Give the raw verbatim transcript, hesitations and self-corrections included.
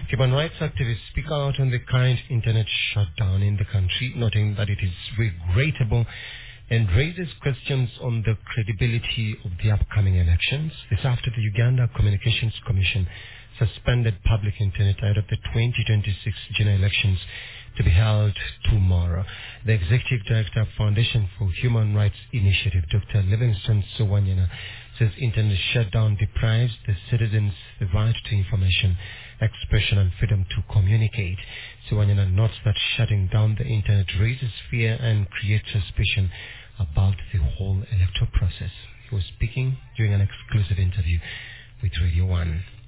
Human rights activists speak out on the current internet shutdown in the country, noting that it is regrettable and raises questions on the credibility of the upcoming elections. This after the Uganda Communications Commission suspended public internet ahead of the twenty twenty-six general elections to be held tomorrow. The Executive Director of Foundation for Human Rights Initiative, Doctor Livingston Sowanyana, says internet shutdown deprives the citizens the right to information, expression and freedom to communicate. Sowanyana notes that shutting down the internet raises fear and creates suspicion about the whole electoral process. He was speaking during an exclusive interview with Radio one.